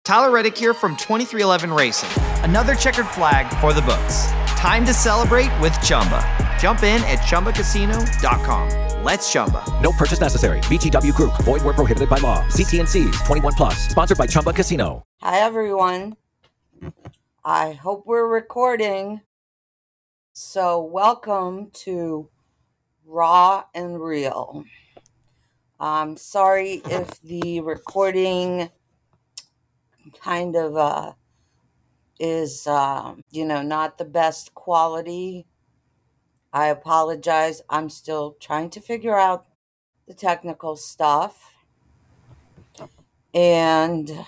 Tyler Reddick here from 2311 Racing. Another checkered flag for the books. Time to celebrate with Chumba. Jump in at ChumbaCasino.com. Let's Chumba. No purchase necessary. VGW Group. Void where prohibited by law. See T&Cs. 21 plus. Sponsored by Chumba Casino. Hi, everyone. I hope we're recording. So welcome to Raw and Real. I'm sorry if the recording kind of is, not the best quality. I apologize. I'm still trying to figure out the technical stuff. And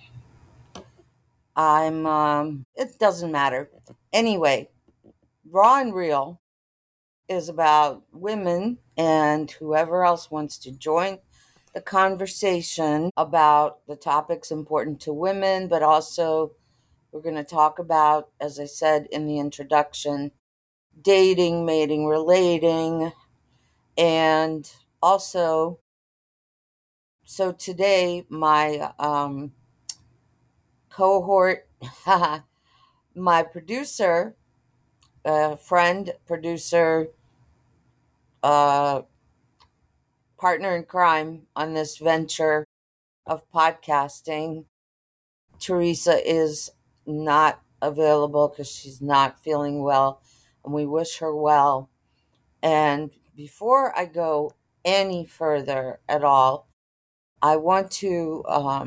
it doesn't matter. Anyway, Raw and Real is about women and whoever else wants to join the conversation about the topics important to women, but also we're going to talk about, as I said in the introduction, dating, mating, relating, and also, so today my cohort, my producer, friend, producer, partner in crime on this venture of podcasting, Teresa, is not available because she's not feeling well, and we wish her well. And before I go any further at all, I want to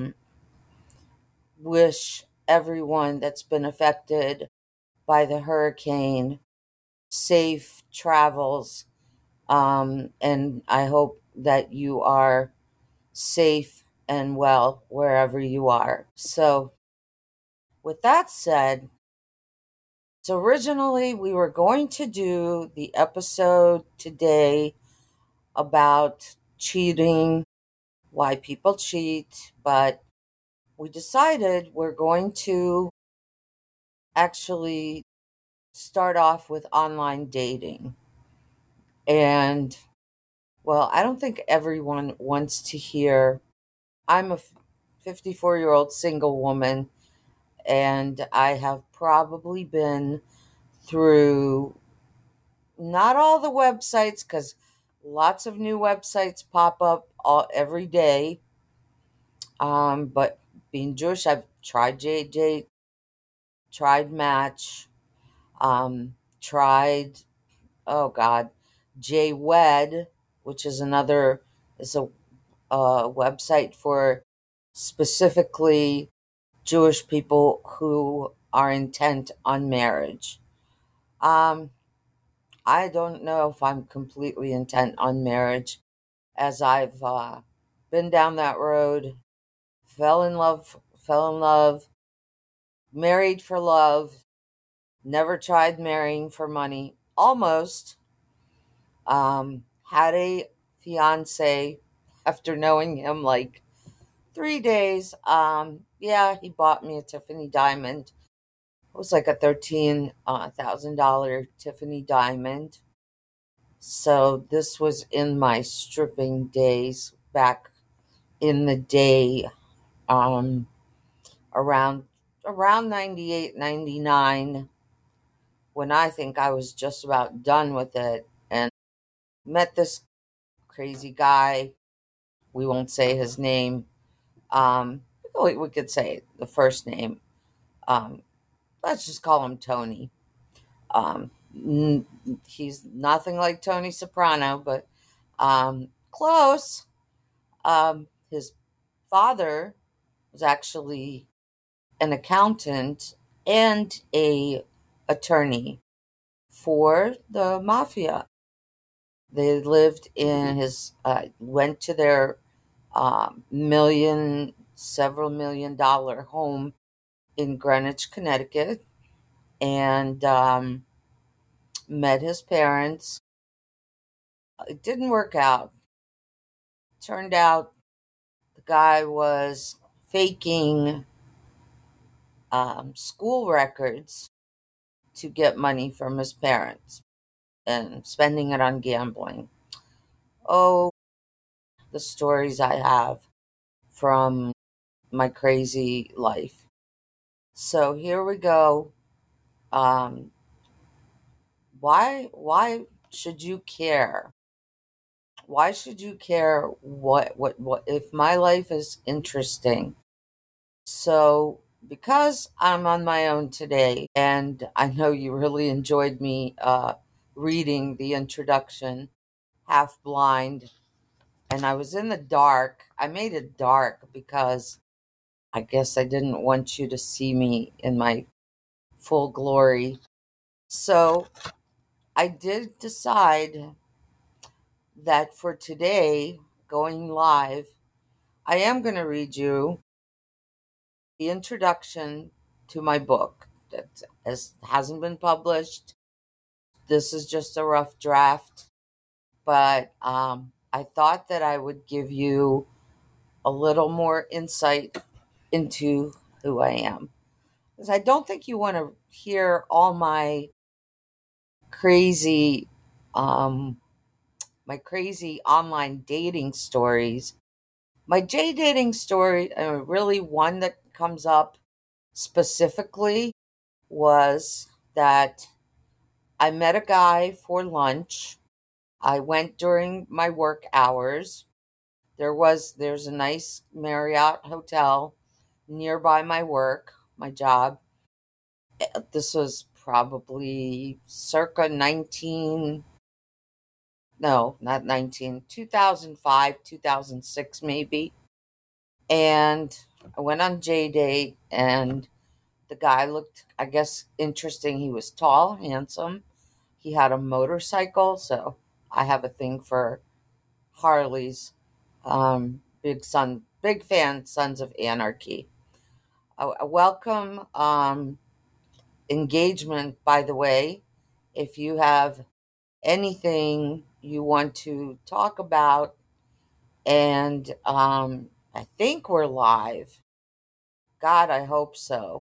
wish everyone that's been affected by the hurricane safe travels, and I hope that you are safe and well wherever you are. So with that said, so originally we were going to do the episode today about cheating, why people cheat, but we decided we're going to actually start off with online dating. And, well, I don't think everyone wants to hear. I'm a 54-year-old single woman, and I have probably been through not all the websites, because lots of new websites pop up every day. But being Jewish, I've tried JJ, tried Match, tried, oh God, JWed, which is a website for specifically Jewish people who are intent on marriage. I don't know if I'm completely intent on marriage, as I've been down that road, fell in love, married for love, never tried marrying for money, almost. Had a fiance after knowing him like 3 days. He bought me a Tiffany diamond. It was like a $13,000 Tiffany diamond. So this was in my stripping days back in the day, around 98, 99, when I think I was just about done with it, and met this crazy guy. We won't say his name. We could say the first name. Let's just call him Tony. He's nothing like Tony Soprano, but close. His father was actually an accountant and a attorney for the mafia. They lived in went to their several $1 million home in Greenwich, Connecticut, and met his parents. It didn't work out. Turned out the guy was faking school records to get money from his parents and spending it on gambling. Oh, the stories I have from my crazy life. So here we go. Um, why should you care? Why should you care what if my life is interesting? So because I'm on my own today, and I know you really enjoyed me reading the introduction, Half Blind, and I was in the dark. I made it dark because I guess I didn't want you to see me in my full glory. So I did decide that for today, going live, I am going to read you the introduction to my book that hasn't been published. This is just a rough draft, but I thought that I would give you a little more insight into who I am. Because I don't think you want to hear all crazy, um, my crazy online dating stories. My J dating story, really one that comes up specifically, was that I met a guy for lunch. I went during my work hours. There's a nice Marriott hotel nearby my work, my job. This was probably circa 19, no, not 19, 2005, 2006 maybe. And I went on J date, and the guy looked, I guess, interesting. He was tall, handsome. He had a motorcycle, so I have a thing for Harleys. Big fan, Sons of Anarchy. A welcome engagement, by the way. If you have anything you want to talk about, and I think we're live. God, I hope so.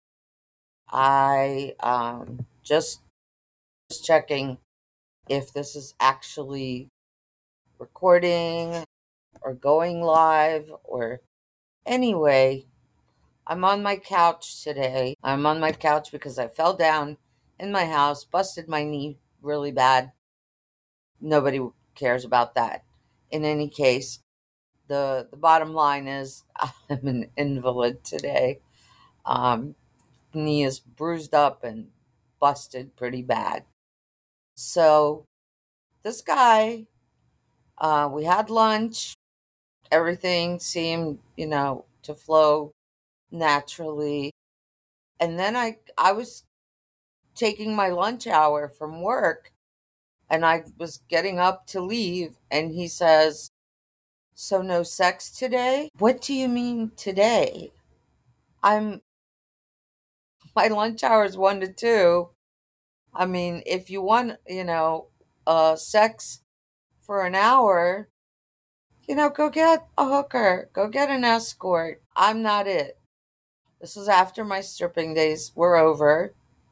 I just checking if this is actually recording or going live, or anyway, I'm on my couch today. I'm on my couch because I fell down in my house, busted my knee really bad. Nobody cares about that. In any case, the bottom line is I'm an invalid today. Knee is bruised up and busted pretty bad. So this guy, we had lunch. Everything seemed, to flow naturally. And then I was taking my lunch hour from work, and I was getting up to leave, and he says, "So no sex today?" What do you mean today? I'm My lunch hour is 1 to 2. I mean, if you want, sex for an hour, go get a hooker, go get an escort. I'm not it. This was after my stripping days were over.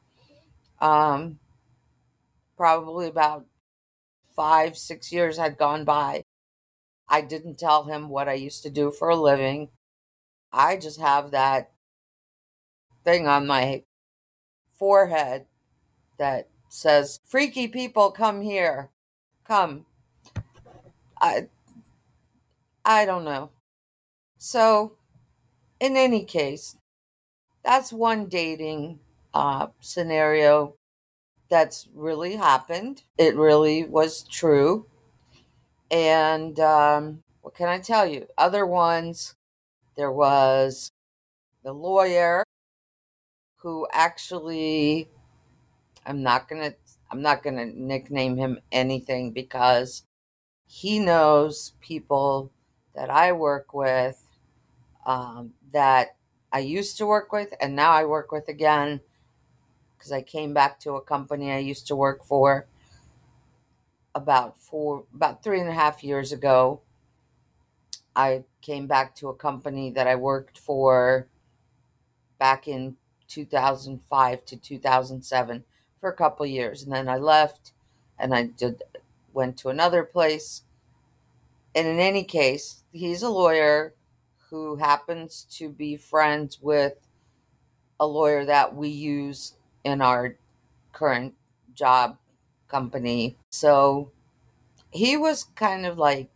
Probably about 5, 6 years had gone by. I didn't tell him what I used to do for a living. I just have that thing on my forehead that says, "Freaky people, come here. Come." I I don't know. So, in any case, that's one dating scenario that's really happened. It really was true. And what can I tell you? Other ones, there was the lawyer who actually, I'm not gonna nickname him anything, because he knows people that I work with, that I used to work with, and now I work with again, because I came back to a company I used to work for about 3.5 years ago. I came back to a company that I worked for back in 2005 to 2007 for a couple years, and then I left, and went to another place. And in any case, he's a lawyer who happens to be friends with a lawyer that we use in our current job company. So he was kind of like,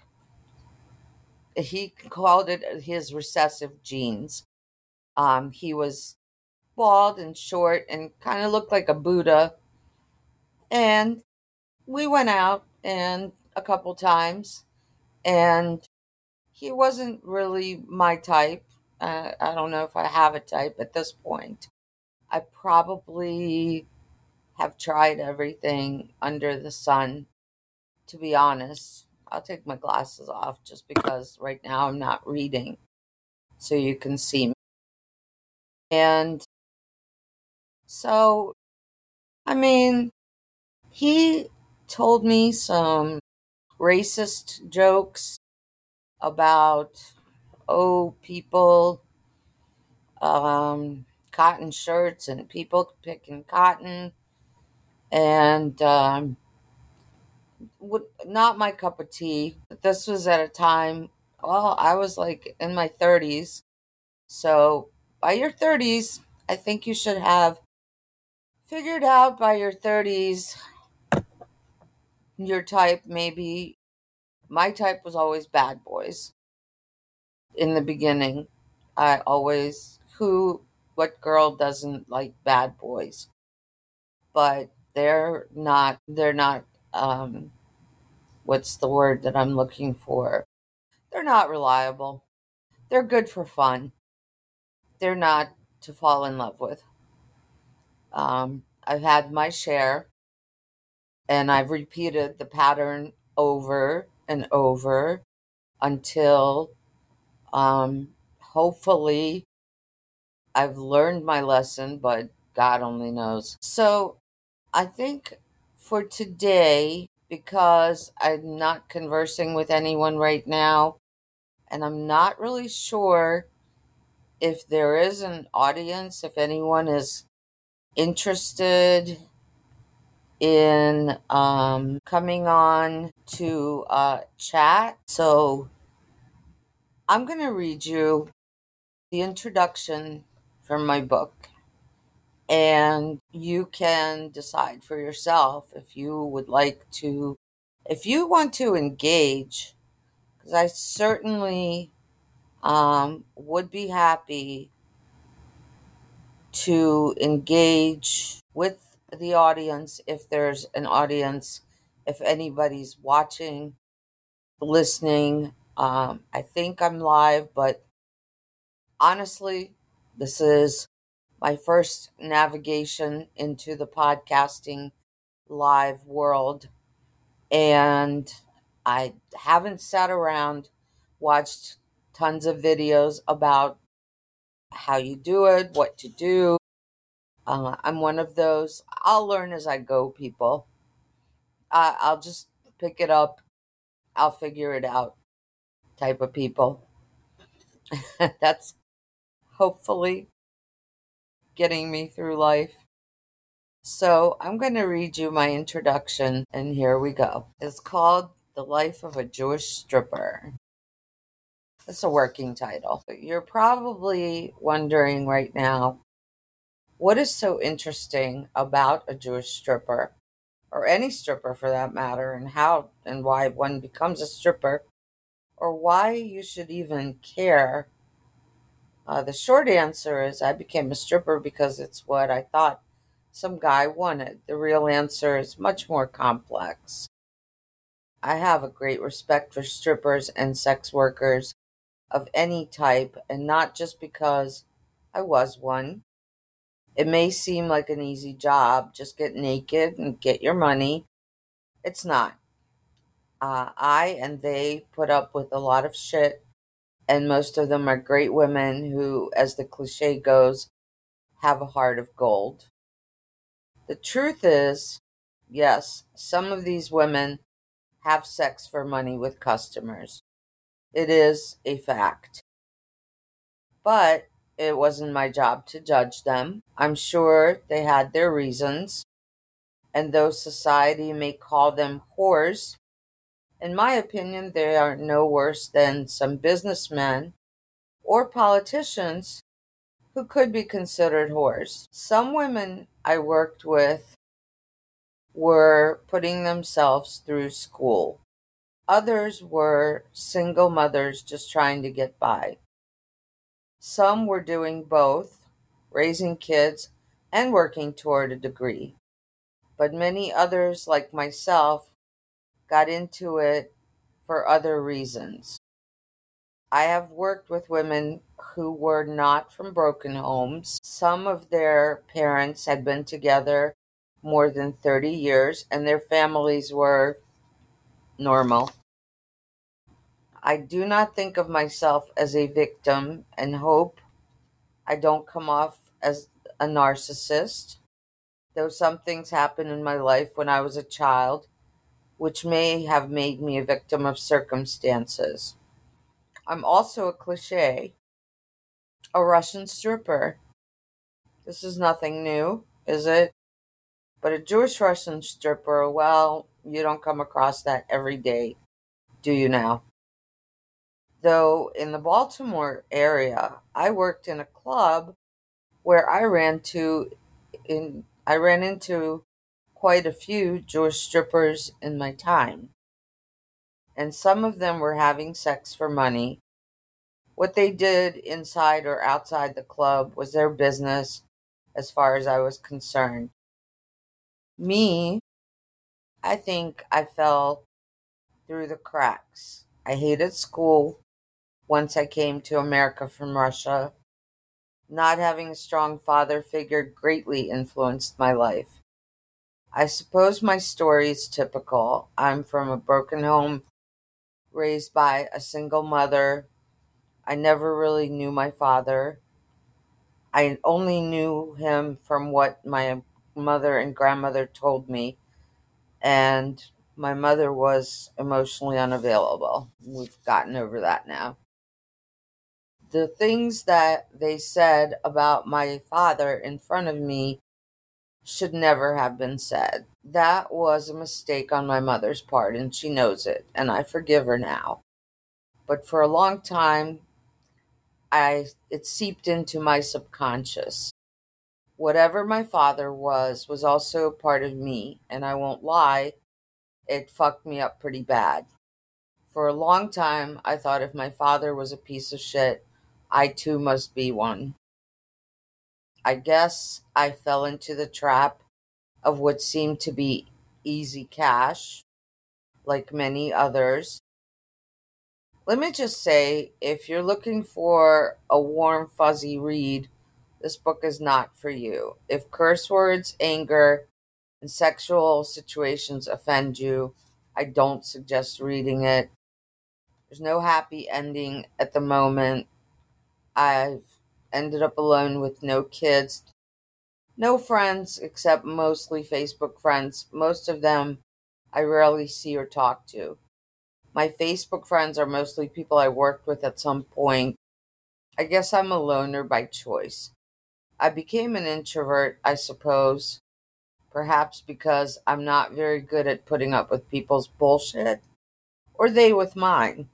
he called it his recessive genes. He was bald and short and kind of looked like a Buddha. And we went out and a couple times, and he wasn't really my type. I don't know if I have a type at this point. I probably have tried everything under the sun, to be honest. I'll take my glasses off just because right now I'm not reading so you can see me. And so, I mean, he told me some racist jokes about, oh, people, cotton shirts and people picking cotton, and not my cup of tea. This was at a time, well, I was like in my 30s. So by your 30s, I think you should have figured out by your 30s your type. Maybe my type was always bad boys in the beginning. I always, what girl doesn't like bad boys? But they're not, what's the word that I'm looking for? They're not reliable. They're good for fun. They're not to fall in love with. I've had my share, and I've repeated the pattern over and over until, hopefully, I've learned my lesson, but God only knows. So I think for today, because I'm not conversing with anyone right now, and I'm not really sure if there is an audience, if anyone is interested in coming on to chat. So I'm going to read you the introduction from my book, and you can decide for yourself if you would like to, if you want to engage, because I certainly would be happy to engage with the audience if there's an audience, if anybody's watching, listening. I think I'm live, but honestly, this is my first navigation into the podcasting live world, and I haven't sat around, watched tons of videos about how you do it, what to do. I'm one of those, I'll learn as I go people. I'll just pick it up, I'll figure it out type of people. That's hopefully getting me through life. So I'm going to read you my introduction, and here we go. It's called The Life of a Jewish Stripper. It's a working title. But you're probably wondering right now, what is so interesting about a Jewish stripper, or any stripper for that matter, and how and why one becomes a stripper, or why you should even care? The short answer is I became a stripper because it's what I thought some guy wanted. The real answer is much more complex. I have a great respect for strippers and sex workers of any type, and not just because I was one. It may seem like an easy job, just get naked and get your money. It's not. I and they put up with a lot of shit, and most of them are great women who, as the cliche goes, have a heart of gold. The truth is, yes, some of these women have sex for money with customers. It is a fact. But it wasn't my job to judge them. I'm sure they had their reasons. And though society may call them whores, in my opinion, they are no worse than some businessmen or politicians who could be considered whores. Some women I worked with were putting themselves through school. Others were single mothers just trying to get by. Some were doing both, raising kids and working toward a degree. But many others, like myself, got into it for other reasons. I have worked with women who were not from broken homes. Some of their parents had been together more than 30 years and their families were normal. I do not think of myself as a victim and hope I don't come off as a narcissist, though some things happened in my life when I was a child which may have made me a victim of circumstances. I'm also a cliche, a Russian stripper. This is nothing new, is it? But a Jewish Russian stripper, well, you don't come across that every day, do you now? Though in the Baltimore area, I worked in a club where I ran into quite a few Jewish strippers in my time. And some of them were having sex for money. What they did inside or outside the club was their business as far as I was concerned. Me, I think I fell through the cracks. I hated school once I came to America from Russia. Not having a strong father figure greatly influenced my life. I suppose my story is typical. I'm from a broken home, raised by a single mother. I never really knew my father. I only knew him from what my mother and grandmother told me, and my mother was emotionally unavailable. We've gotten over that now. The things that they said about my father in front of me should never have been said. That was a mistake on my mother's part, and she knows it, and I forgive her now. But for a long time, it seeped into my subconscious. Whatever my father was also part of me, and I won't lie, it fucked me up pretty bad. For a long time, I thought if my father was a piece of shit, I too must be one. I guess I fell into the trap of what seemed to be easy cash, like many others. Let me just say, if you're looking for a warm, fuzzy read, this book is not for you. If curse words, anger, and sexual situations offend you, I don't suggest reading it. There's no happy ending at the moment. I've ended up alone with no kids, no friends except mostly Facebook friends. Most of them I rarely see or talk to. My Facebook friends are mostly people I worked with at some point. I guess I'm a loner by choice. I became an introvert, I suppose, perhaps because I'm not very good at putting up with people's bullshit, or they with mine.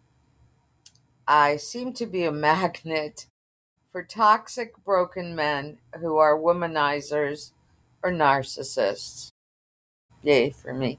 I seem to be a magnet for toxic, broken men who are womanizers or narcissists. Yay for me.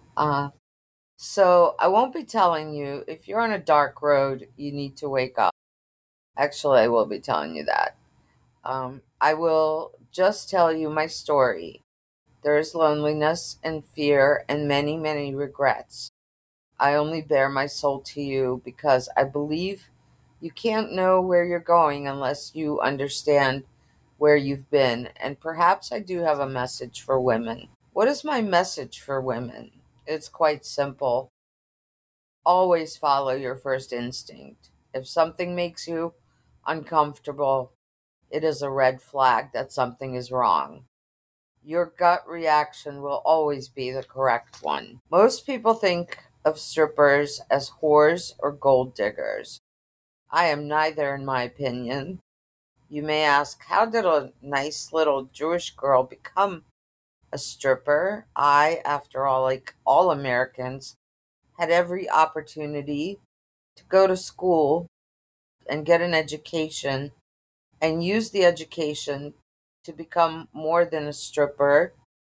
So I won't be telling you if you're on a dark road, you need to wake up. Actually, I will be telling you that. I will just tell you my story. There is loneliness and fear and many, many regrets. I only bare my soul to you because I believe you can't know where you're going unless you understand where you've been. And perhaps I do have a message for women. What is my message for women? It's quite simple. Always follow your first instinct. If something makes you uncomfortable, it is a red flag that something is wrong. Your gut reaction will always be the correct one. Most people think of strippers as whores or gold diggers. I am neither, in my opinion. You may ask, how did a nice little Jewish girl become a stripper? I, after all, like all Americans, had every opportunity to go to school and get an education and use the education to become more than a stripper,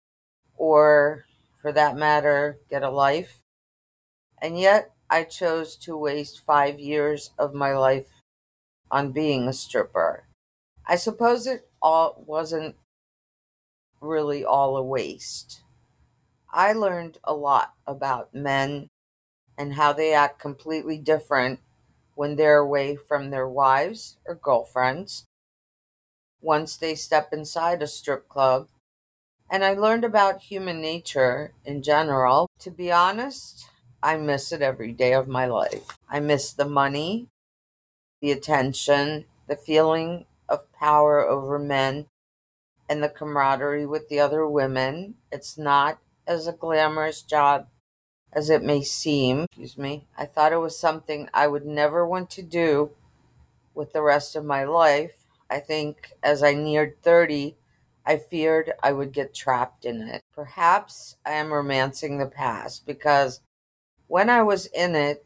or for that matter, get a life. And yet I chose to waste 5 years of my life on being a stripper. I suppose it all wasn't really all a waste. I learned a lot about men and how they act completely different when they're away from their wives or girlfriends once they step inside a strip club. And I learned about human nature in general. To be honest, I miss it every day of my life. I miss the money, the attention, the feeling of power over men, and the camaraderie with the other women. It's not as a glamorous job as it may seem. Excuse me. I thought it was something I would never want to do with the rest of my life. I think as I neared 30, I feared I would get trapped in it. Perhaps I am romancing the past because when I was in it,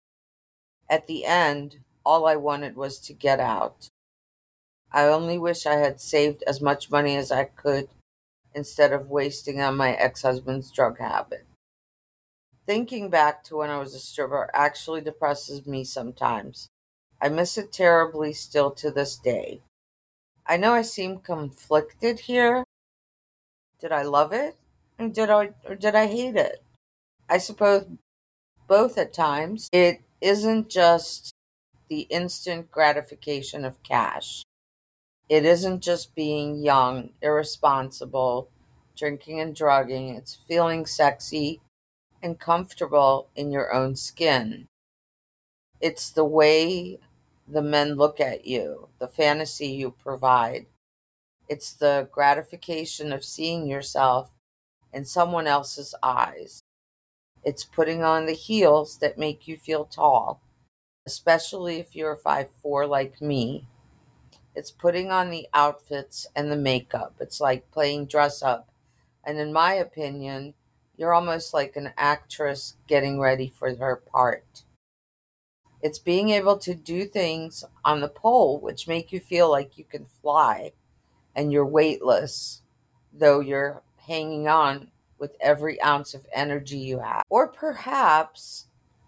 at the end, all I wanted was to get out. I only wish I had saved as much money as I could instead of wasting on my ex-husband's drug habit. Thinking back to when I was a stripper actually depresses me sometimes. I miss it terribly still to this day. I know I seem conflicted here. Did I love it? Or did I hate it? I suppose both at times. It isn't just the instant gratification of cash. It isn't just being young, irresponsible, drinking and drugging. It's feeling sexy and comfortable in your own skin. It's the way the men look at you, the fantasy you provide. It's the gratification of seeing yourself in someone else's eyes. It's putting on the heels that make you feel tall, especially if you're 5'4" like me. It's putting on the outfits and the makeup. It's like playing dress up. And in my opinion, you're almost like an actress getting ready for her part. It's being able to do things on the pole which make you feel like you can fly and you're weightless, though you're hanging on with every ounce of energy you have. Or perhaps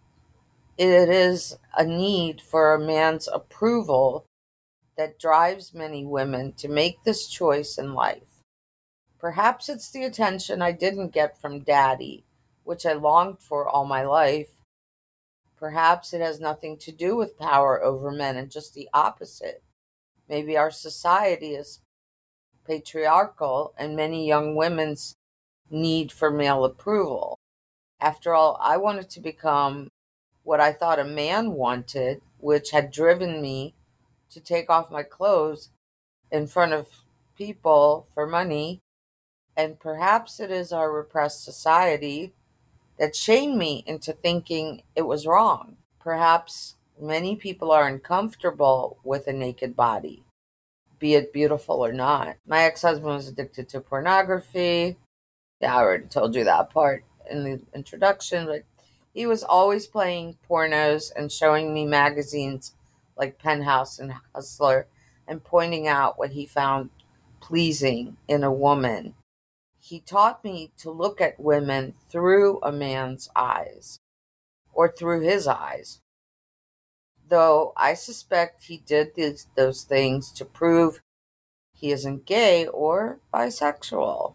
it is a need for a man's approval that drives many women to make this choice in life. Perhaps it's the attention I didn't get from daddy, which I longed for all my life. Perhaps it has nothing to do with power over men and just the opposite. Maybe our society is patriarchal and many young women's need for male approval. After all, I wanted to become what I thought a man wanted, which had driven me to take off my clothes in front of people for money. And perhaps it is our repressed society that shamed me into thinking it was wrong. Perhaps many people are uncomfortable with a naked body, be it beautiful or not. My ex-husband was addicted to pornography. Yeah, I already told you that part in the introduction, but he was always playing pornos and showing me magazines like Penthouse and Hustler and pointing out what he found pleasing in a woman. He taught me to look at women through a man's eyes, or through his eyes. Though I suspect he did those things to prove he isn't gay or bisexual.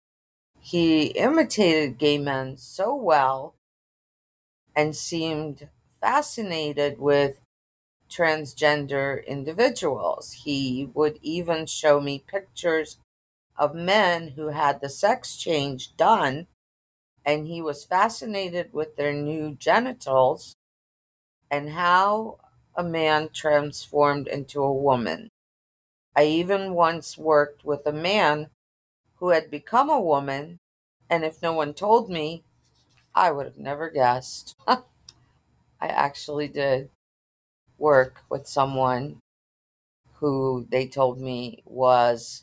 He imitated gay men so well and seemed fascinated with transgender individuals. He would even show me pictures of men who had the sex change done, and he was fascinated with their new genitals and how a man transformed into a woman. I even once worked with a man who had become a woman, and if no one told me, I would have never guessed. I actually did work with someone who they told me was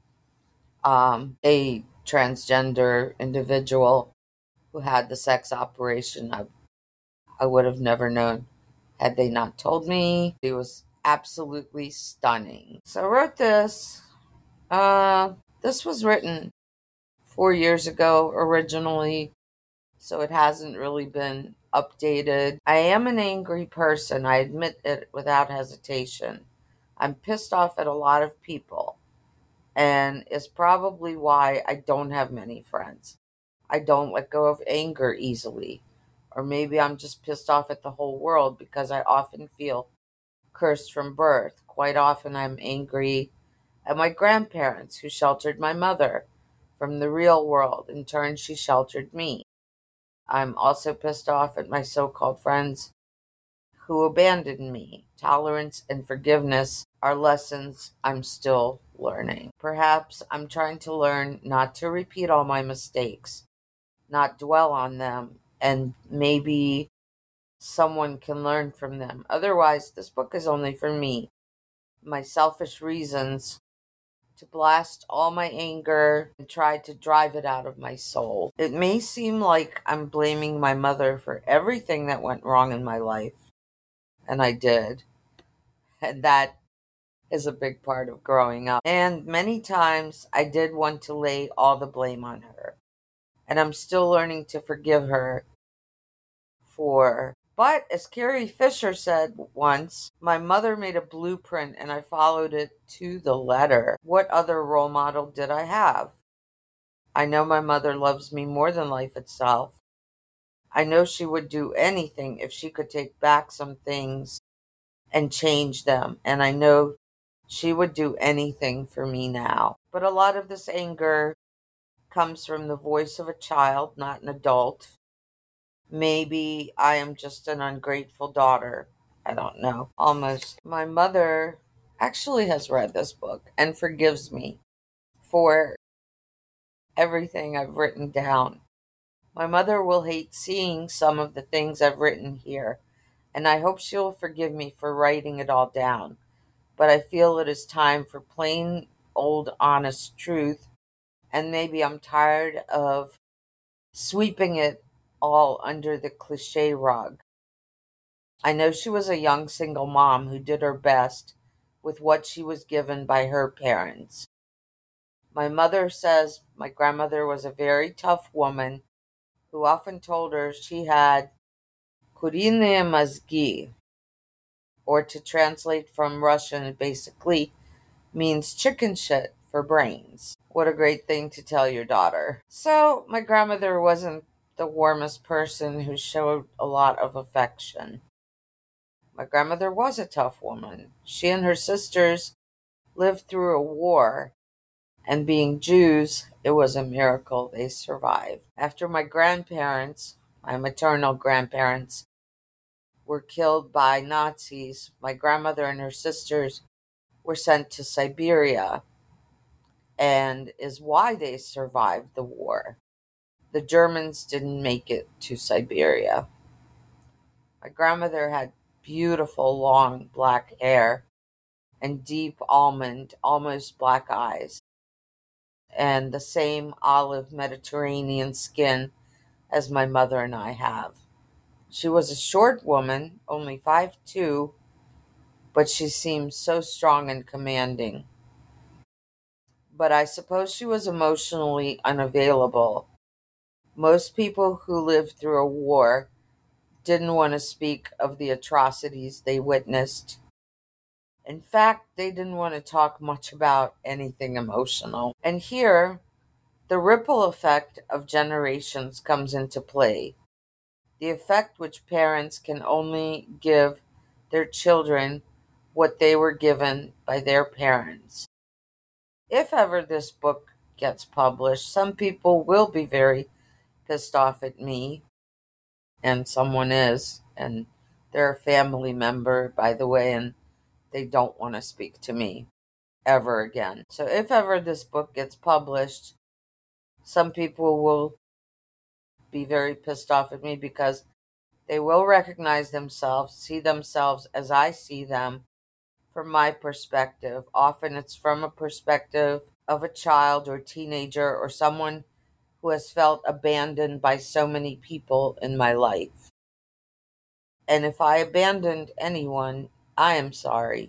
a transgender individual who had the sex operation. I would have never known had they not told me. He was absolutely stunning. So I wrote this. This was written 4 years ago originally, so it hasn't really been updated. I am an angry person. I admit it without hesitation. I'm pissed off at a lot of people, and it's probably why I don't have many friends. I don't let go of anger easily. Or maybe I'm just pissed off at the whole world because I often feel cursed from birth. Quite often I'm angry at my grandparents who sheltered my mother from the real world. In turn, she sheltered me. I'm also pissed off at my so called friends who abandoned me. Tolerance and forgiveness are lessons I'm still learning. Perhaps I'm trying to learn not to repeat all my mistakes, not dwell on them, and maybe someone can learn from them. Otherwise, this book is only for me, my selfish reasons to blast all my anger and try to drive it out of my soul. It may seem like I'm blaming my mother for everything that went wrong in my life, and I did. And that is a big part of growing up. And many times I did want to lay all the blame on her. And I'm still learning to forgive her for. But as Carrie Fisher said once, my mother made a blueprint and I followed it to the letter. What other role model did I have? I know my mother loves me more than life itself. I know she would do anything if she could take back some things and change them. And I know she would do anything for me now. But a lot of this anger comes from the voice of a child, not an adult. Maybe I am just an ungrateful daughter. I don't know. Almost. My mother actually has read this book and forgives me for everything I've written down. My mother will hate seeing some of the things I've written here, and I hope she'll forgive me for writing it all down. But I feel it is time for plain old honest truth, and maybe I'm tired of sweeping it all under the cliche rug. I know she was a young single mom who did her best with what she was given by her parents. My mother says my grandmother was a very tough woman who often told her she had kurine mazgi, or to translate from Russian, it basically means chicken shit for brains. What a great thing to tell your daughter. So, my grandmother wasn't the warmest person who showed a lot of affection. My grandmother was a tough woman. She and her sisters lived through a war, and being Jews, it was a miracle they survived. After my grandparents, my maternal grandparents, were killed by Nazis, my grandmother and her sisters were sent to Siberia, and is why they survived the war. The Germans didn't make it to Siberia. My grandmother had beautiful long black hair and deep almond, almost black eyes, and the same olive Mediterranean skin as my mother and I have. She was a short woman, only 5'2", but she seemed so strong and commanding. But I suppose she was emotionally unavailable. Most people who lived through a war didn't want to speak of the atrocities they witnessed. In fact, they didn't want to talk much about anything emotional. And here, the ripple effect of generations comes into play. The effect which parents can only give their children what they were given by their parents. If ever this book gets published, some people will be very pissed off at me, and someone is, and they're a family member, by the way, and they don't want to speak to me ever again. So if ever this book gets published, some people will be very pissed off at me because they will recognize themselves, see themselves as I see them from my perspective. Often it's from a perspective of a child or teenager or someone who has felt abandoned by so many people in my life. And if I abandoned anyone, I am sorry.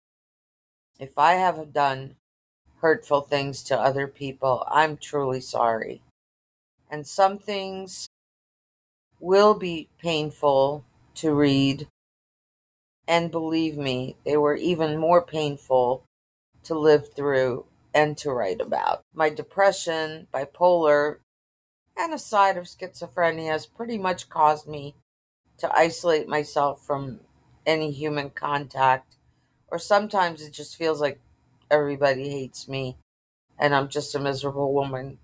If I have done hurtful things to other people, I'm truly sorry. And some things will be painful to read, and believe me, they were even more painful to live through and to write about. My depression, bipolar, and a side of schizophrenia has pretty much caused me to isolate myself from any human contact, or sometimes it just feels like everybody hates me and I'm just a miserable woman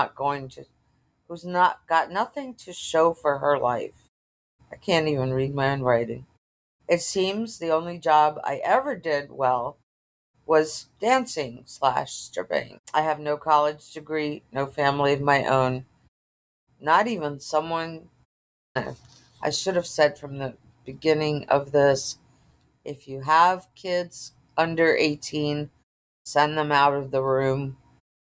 who's not got nothing to show for her life. I can't even read my own writing. It seems the only job I ever did well was dancing slash stripping. I have no college degree, no family of my own, not even someone. I should have said from the beginning of this, if you have kids under 18, send them out of the room.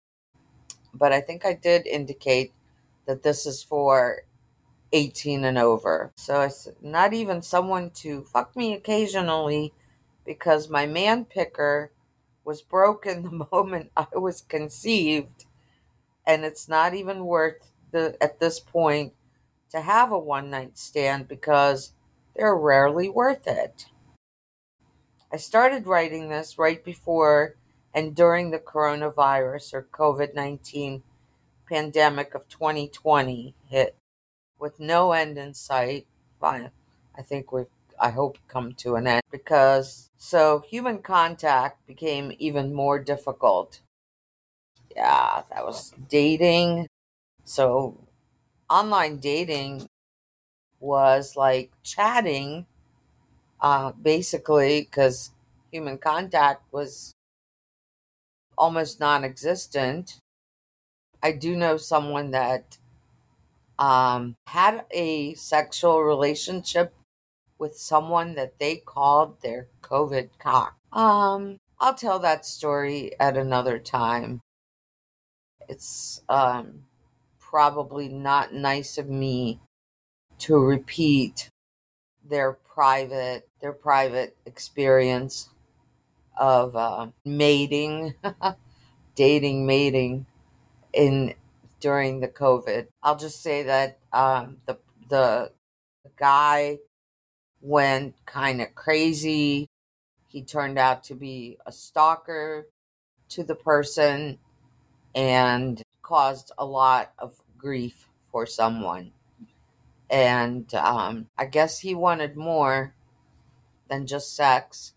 But I think I did indicate that this is for 18 and over. So I said, not even someone to fuck me occasionally, because my man picker was broken the moment I was conceived, and it's not even worth at this point to have a one night stand because they're rarely worth it. I started writing this right before and during the coronavirus or COVID-19 pandemic of 2020 hit, with no end in sight. Fine. I think I hope, come to an end, because so human contact became even more difficult. Yeah, that was dating. So online dating was like chatting, basically, because human contact was almost non existent. I do know someone that had a sexual relationship with someone that they called their COVID cock. I'll tell that story at another time. It's probably not nice of me to repeat their private experience of mating, dating, mating in during the COVID. I'll just say that the guy went kind of crazy. He turned out to be a stalker to the person and caused a lot of grief for someone. And I guess he wanted more than just sex,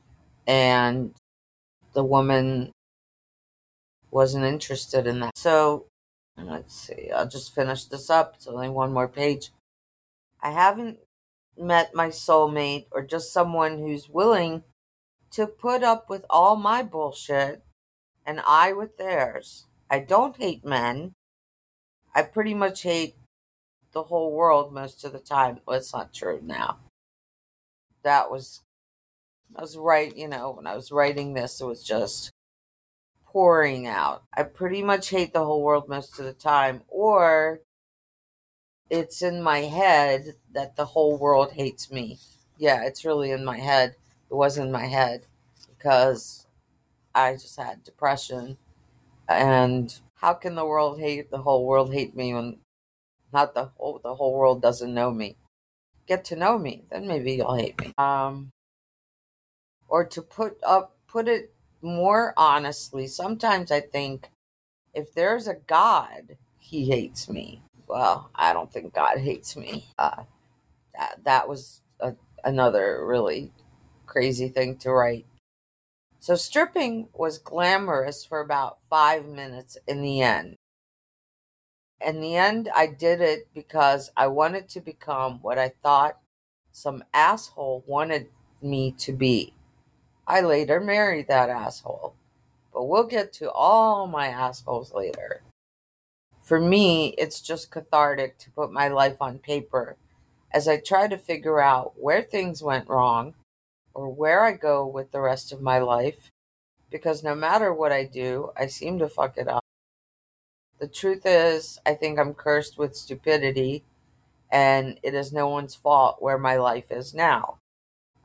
and the woman wasn't interested in that. So let's see, I'll just finish this up. It's only one more page. I haven't met my soulmate or just someone who's willing to put up with all my bullshit and I with theirs. I don't hate men. I pretty much hate the whole world most of the time. Well, it's not true now. That was, I was right, when I was writing this, it was just pouring out. I pretty much hate the whole world most of the time, or it's in my head that the whole world hates me. Yeah, it's really in my head. It was in my head because I just had depression. And how can the whole world hate me when not the whole world doesn't know me? Get to know me, then maybe you'll hate me. Or to put it more honestly, sometimes I think if there's a God, he hates me. Well, I don't think God hates me. That was another really crazy thing to write. So stripping was glamorous for about 5 minutes in the end. In the end, I did it because I wanted to become what I thought some asshole wanted me to be. I later married that asshole, but we'll get to all my assholes later. For me, it's just cathartic to put my life on paper as I try to figure out where things went wrong or where I go with the rest of my life, because no matter what I do, I seem to fuck it up. The truth is, I think I'm cursed with stupidity, and it is no one's fault where my life is now.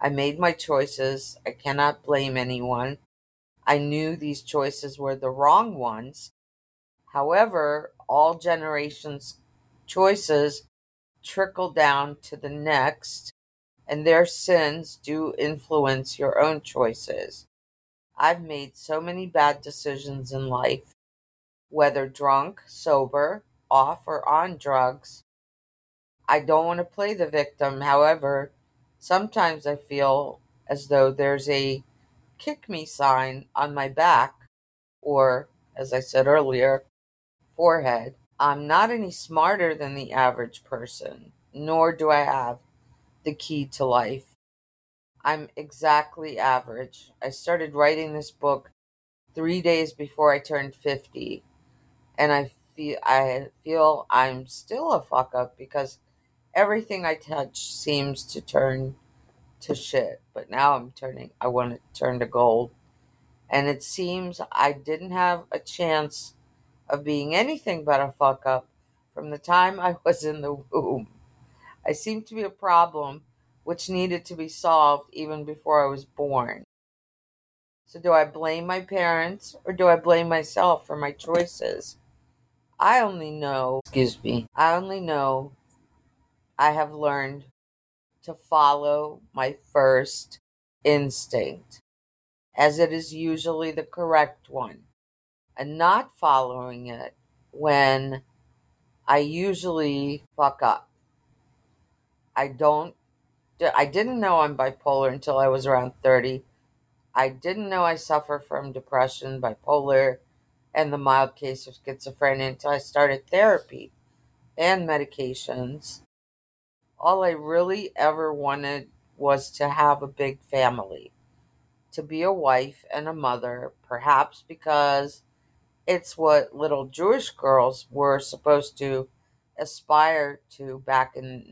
I made my choices. I cannot blame anyone. I knew these choices were the wrong ones. However, all generations' choices trickle down to the next, and their sins do influence your own choices. I've made so many bad decisions in life, whether drunk, sober, off, or on drugs. I don't want to play the victim. However, sometimes I feel as though there's a kick me sign on my back, or, as I said earlier, forehead. I'm not any smarter than the average person, nor do I have the key to life. I'm exactly average. I started writing this book 3 days before I turned 50, and I feel I'm still a fuck up because everything I touch seems to turn to shit. But now I want to turn to gold. And it seems I didn't have a chance of being anything but a fuck up from the time I was in the womb. I seemed to be a problem which needed to be solved even before I was born. So do I blame my parents or do I blame myself for my choices? I only know I have learned to follow my first instinct, as it is usually the correct one, and not following it when I usually fuck up. I didn't know I'm bipolar until I was around 30. I didn't know I suffer from depression, bipolar, and the mild case of schizophrenia until I started therapy and medications. All I really ever wanted was to have a big family, to be a wife and a mother, perhaps because it's what little Jewish girls were supposed to aspire to back in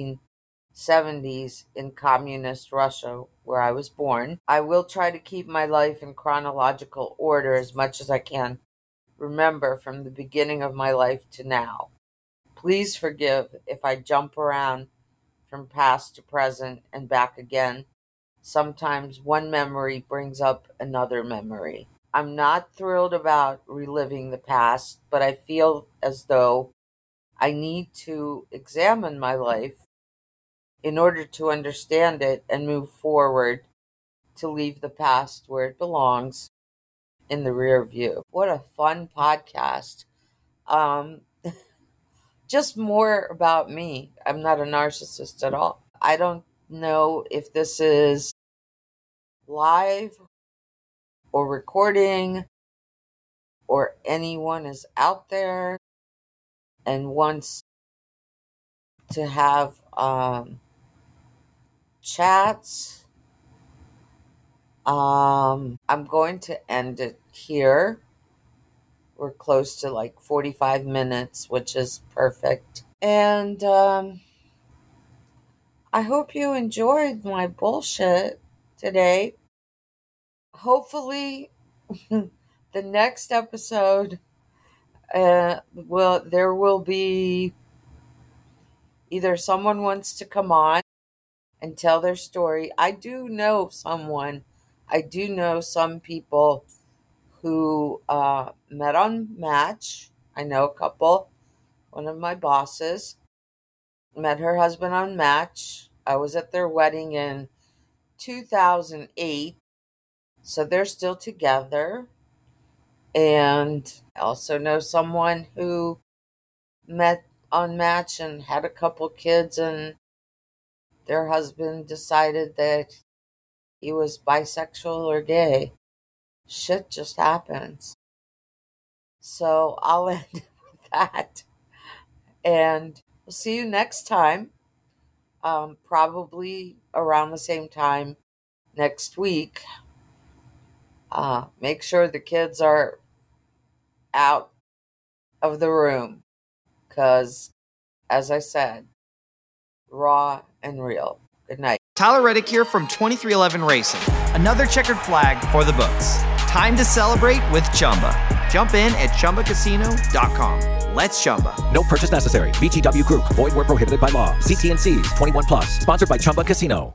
1970s in communist Russia, where I was born. I will try to keep my life in chronological order as much as I can remember from the beginning of my life to now. Please forgive if I jump around from past to present and back again. Sometimes one memory brings up another memory. I'm not thrilled about reliving the past, but I feel as though I need to examine my life in order to understand it and move forward, to leave the past where it belongs, in the rear view. What a fun podcast. Just more about me. I'm not a narcissist at all. I don't know if this is live or recording or anyone is out there and wants to have chats. I'm going to end it here. We're close to like 45 minutes, which is perfect. And I hope you enjoyed my bullshit today. Hopefully, the next episode there will be either someone wants to come on and tell their story. I do know some people who met on Match. I know a couple. One of my bosses met her husband on Match. I was at their wedding in 2008, so they're still together. And I also know someone who met on Match and had a couple kids, and their husband decided that he was bisexual or gay. Shit just happens. So I'll end with that. And we'll see you next time. Probably around the same time next week. Make sure the kids are out of the room. Because, as I said, raw and real. Good night. Tyler Reddick here from 2311 Racing. Another checkered flag for the books. Time to celebrate with Chumba. Jump in at ChumbaCasino.com. Let's Chumba. No purchase necessary. VGW Group. Void where prohibited by law. See T&Cs. 21+. Sponsored by Chumba Casino.